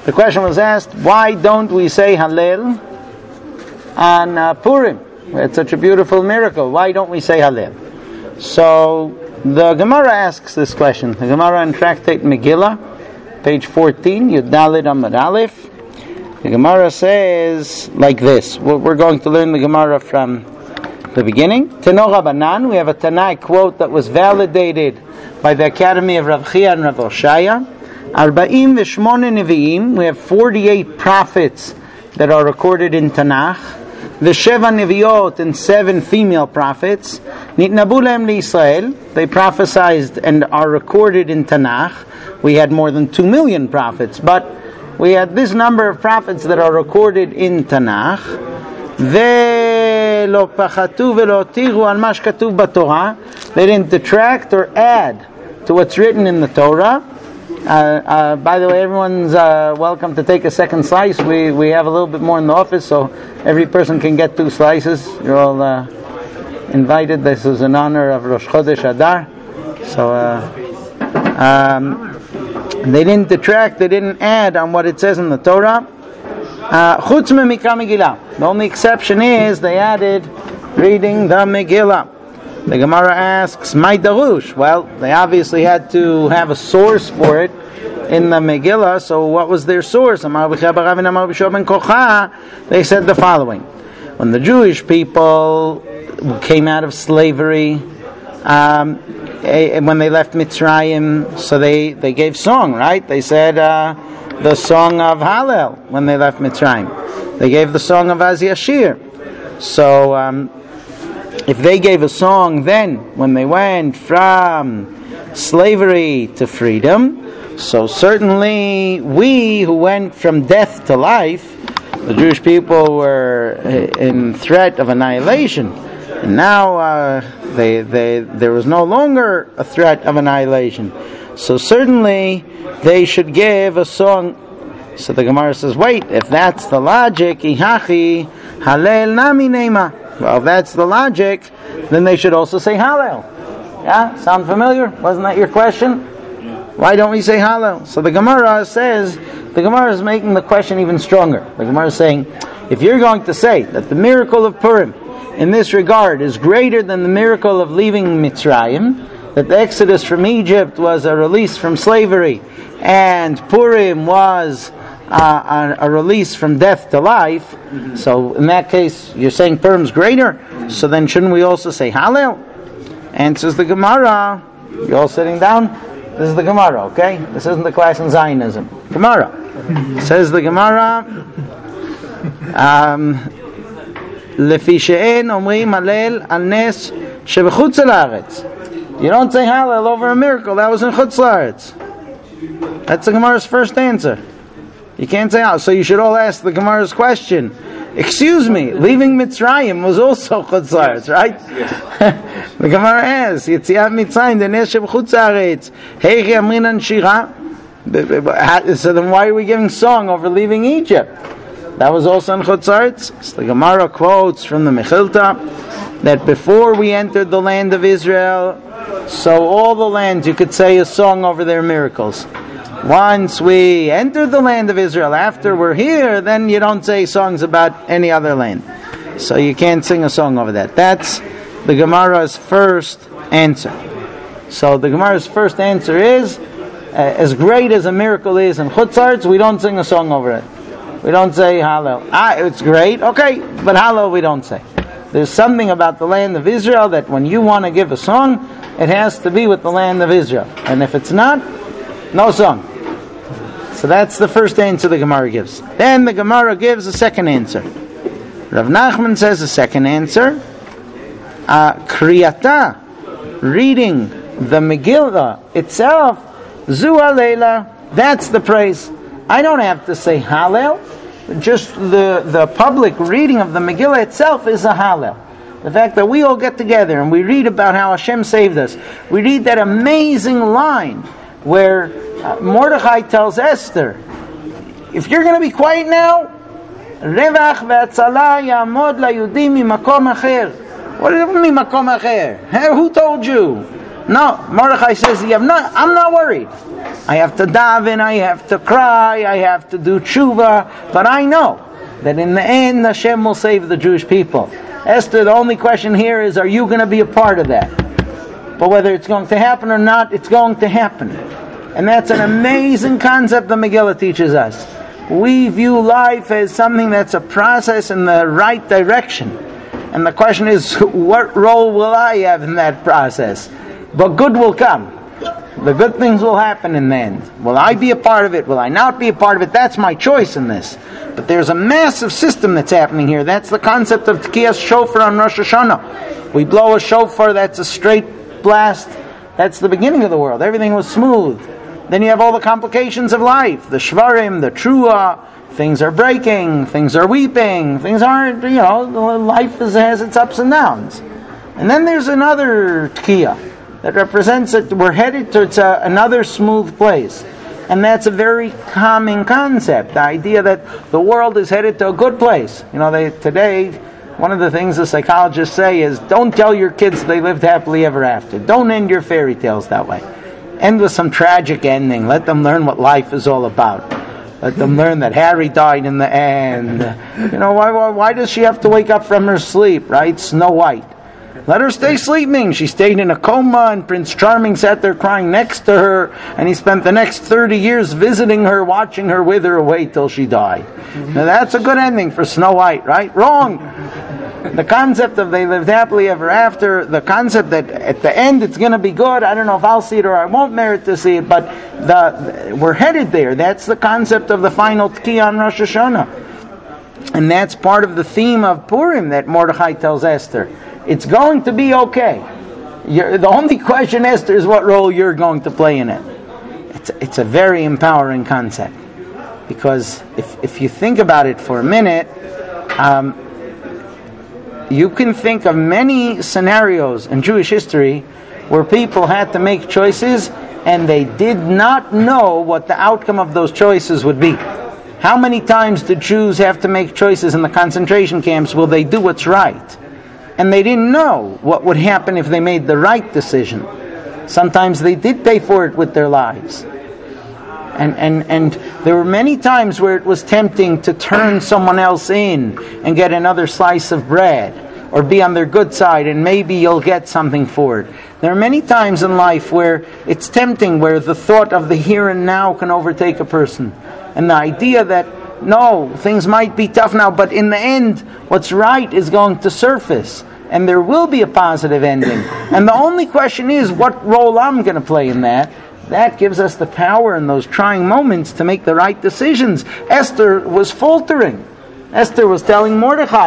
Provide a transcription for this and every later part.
The question was asked, why don't we say Hallel on Purim? It's such a beautiful miracle. Why don't we say Hallel? So the Gemara asks this question. The Gemara in Tractate Megillah, page 14, Yud Daled Amud Aleph. The Gemara says like this. We're going to learn the Gemara from the beginning. Tano Rabbanan, we have a Tanai quote that was validated by the Academy of Rav Chia and Rav Oshaya. Arba'im v'shmone nevi'im, we have 48 prophets that are recorded in Tanakh. V'sheva neviot, and 7 female prophets. Nitnabu lehem liYisrael, they prophesied and are recorded in Tanakh. We had more than 2 million prophets, but we had this number of prophets that are recorded in Tanakh. Ve'lo pachatu ve'lo tiru al ma shekatuv b'Torah, they didn't detract or add to what's written in the Torah. By the way, everyone's welcome to take a second slice. We have a little bit more in the office, so every person can get 2 slices. You're all invited. This is in honor of Rosh Chodesh Adar. So they didn't detract, they didn't add on what it says in the Torah. Chutz me'mikra Megillah. The only exception is they added reading the Megillah. The Gemara asks, "My darush." Well, they obviously had to have a source for it in the Megillah. So, what was their source? They said the following: when the Jewish people came out of slavery, when they left Mitzrayim, so they gave song, right? They said the song of Hallel when they left Mitzrayim. They gave the song of Az Yashir. So. If they gave a song then, when they went from slavery to freedom, so certainly we who went from death to life, the Jewish people were in threat of annihilation. And now there was no longer a threat of annihilation. So certainly they should give a song. So the Gemara says, wait, if that's the logic, Ihachi Halel Nami Neima. Well, if that's the logic, then they should also say Hallel. Yeah? Sound familiar? Wasn't that your question? Why don't we say Hallel? So the Gemara is making the question even stronger. The Gemara is saying, if you're going to say that the miracle of Purim in this regard is greater than the miracle of leaving Mitzrayim, that the exodus from Egypt was a release from slavery, and Purim was a release from death to life, so in that case you're saying Purim's greater, so then shouldn't we also say Hallel? Answers the Gemara. You're all sitting down? This is the Gemara, okay? This isn't the class in Zionism. Gemara. Says the Gemara, Lefi she'en omrim Hallel al nes shebechutz haaretz. You don't say Hallel over a miracle that was in Chutz La'aretz. That's the Gemara's first answer. You can't say Hallel. So you should all ask the Gemara's question. Excuse me, leaving Mitzrayim was also Chutz La'aretz, right? Yes. The Gemara asks, Yetziat Mitzrayim, the nes shebechutz haaretz, heichi amrinan shira. So then why are we giving song over leaving Egypt? That was also in Chutz La'aretz. So the Gemara quotes from the Mechilta that before we entered the land of Israel, so all the lands you could say a song over their miracles. Once we entered the land of Israel, after we're here, then you don't say songs about any other land. So you can't sing a song over that. That's the Gemara's first answer. So the Gemara's first answer is, as great as a miracle is in Chutz La'aretz, we don't sing a song over it. We don't say Hallel. It's great, okay, but Hallel we don't say. There's something about the land of Israel that when you want to give a song, it has to be with the land of Israel. And if it's not, no song. So that's the first answer the Gemara gives. Then the Gemara gives a second answer. Rav Nachman says a second answer. Kriyata, reading the Megillah itself, Zu Alela, that's the praise. I don't have to say Hallel. Just the public reading of the Megillah itself is a Hallel. The fact that we all get together and we read about how Hashem saved us. We read that amazing line where Mordechai tells Esther, if you're going to be quiet now, Revach ve'atzala ya'amod la'yudim mimakom acher. What do you mean mimakom acher? Who told you? No, Mordechai says, I'm not worried. I have to daven, I have to cry, I have to do tshuva, but I know that in the end Hashem will save the Jewish people. Esther, the only question here is, are you going to be a part of that? But whether it's going to happen or not, it's going to happen. And that's an amazing concept the Megillah teaches us. We view life as something that's a process in the right direction. And the question is, what role will I have in that process? But good will come. The good things will happen in the end. Will I be a part of it? Will I not be a part of it? That's my choice in this. But there's a massive system that's happening here. That's the concept of Tkiyas Shofar on Rosh Hashanah. We blow a shofar, that's a straight blast. That's the beginning of the world. Everything was smooth. Then you have all the complications of life. The Shvarim, the Trua. Things are breaking. Things are weeping. Things aren't, life has its ups and downs. And then there's another Tkiyah that represents that we're headed towards another smooth place. And that's a very calming concept, the idea that the world is headed to a good place. Today, one of the things the psychologists say is, don't tell your kids they lived happily ever after. Don't end your fairy tales that way. End with some tragic ending. Let them learn what life is all about. Let them learn that Harry died in the end. Why does she have to wake up from her sleep, right? Snow White. Let her stay sleeping. She stayed in a coma, and Prince Charming sat there crying next to her, and he spent the next 30 years visiting her, watching her wither away till she died. Now that's a good ending for Snow White, right? Wrong. The concept of they lived happily ever after, the concept that at the end it's going to be good, I don't know if I'll see it or I won't merit to see it, but we're headed there. That's the concept of the final Tkiyah on Rosh Hashanah. And that's part of the theme of Purim that Mordechai tells Esther. It's going to be okay. The only question, Esther, is what role you're going to play in it. It's a very empowering concept. Because if you think about it for a minute, you can think of many scenarios in Jewish history where people had to make choices and they did not know what the outcome of those choices would be. How many times did Jews have to make choices in the concentration camps? Will they do what's right? And they didn't know what would happen if they made the right decision. Sometimes they did pay for it with their lives. And there were many times where it was tempting to turn someone else in and get another slice of bread, or be on their good side and maybe you'll get something for it. There are many times in life where it's tempting, where the thought of the here and now can overtake a person. And the idea that, no, things might be tough now, but in the end, what's right is going to surface. And there will be a positive ending. And the only question is, what role I'm going to play in that? That gives us the power in those trying moments to make the right decisions. Esther was faltering. Esther was telling Mordechai,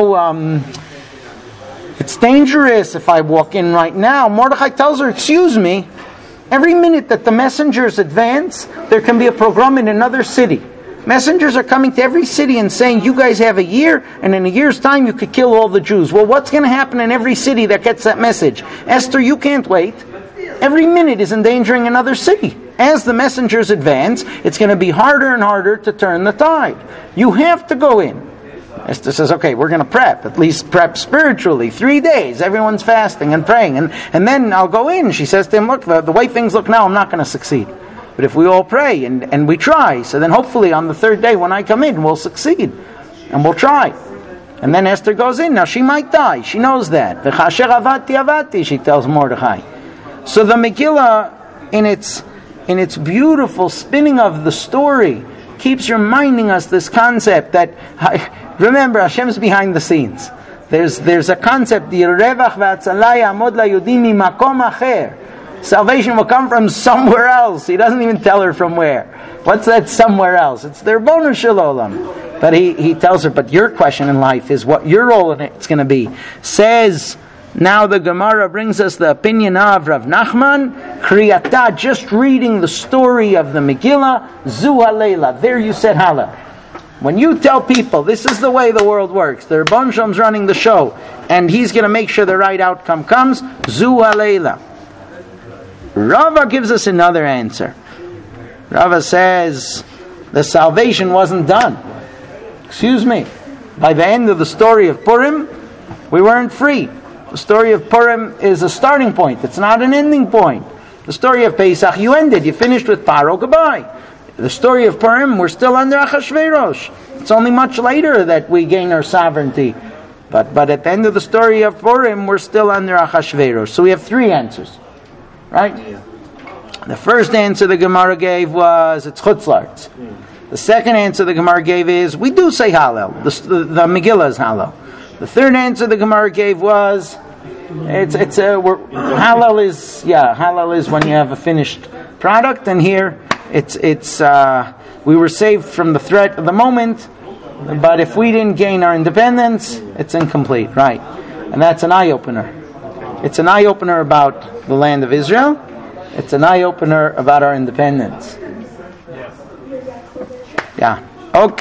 it's dangerous if I walk in right now. Mordechai tells her, excuse me, every minute that the messengers advance, there can be a pogrom in another city. Messengers are coming to every city and saying, you guys have a year, and in a year's time you could kill all the Jews. Well, what's going to happen in every city that gets that message? Esther, you can't wait. Every minute is endangering another city. As the messengers advance, it's going to be harder and harder to turn the tide. You have to go in. Esther says, okay, we're going to prep, at least prep spiritually. 3 days, everyone's fasting and praying, and then I'll go in. She says to him, look, the way things look now, I'm not going to succeed. But if we all pray and we try, so then hopefully on the third day when I come in, we'll succeed. And we'll try. And then Esther goes in. Now she might die. She knows that. V'chasher avati avati, she tells Mordechai. So the Megillah, in its beautiful spinning of the story, keeps reminding us this concept that, remember, Hashem's behind the scenes. There's a concept, Yirevach v'atzalai amod la'yudim mimakom acher. Salvation will come from somewhere else. He doesn't even tell her from where. What's that somewhere else? It's their Ribono Shel Olam. But he tells her, but your question in life is what your role in it's going to be. Says, now the Gemara brings us the opinion of Rav Nachman, Kriyata, just reading the story of the Megillah, Zu Halela. There you said Hallel. When you tell people, this is the way the world works, the Ribono Shel Olam's running the show, and he's going to make sure the right outcome comes, Zu Halela. Rava gives us another answer. Rava says, the salvation wasn't done. Excuse me. By the end of the story of Purim, we weren't free. The story of Purim is a starting point. It's not an ending point. The story of Pesach, you ended. You finished with Paro, goodbye. The story of Purim, we're still under Achashverosh. It's only much later that we gain our sovereignty. But at the end of the story of Purim, we're still under Achashverosh. So we have three answers. Right? Yeah. The first answer the Gemara gave was, it's Chutzlarts. The second answer the Gemara gave is, we do say Hallel. The Megillah is Hallel. The third answer the Gemara gave was, Hallel is when you have a finished product, and here we were saved from the threat of the moment, but if we didn't gain our independence, it's incomplete, right? And that's an eye-opener. It's an eye-opener about the land of Israel. It's an eye-opener about our independence. Yeah. Okay.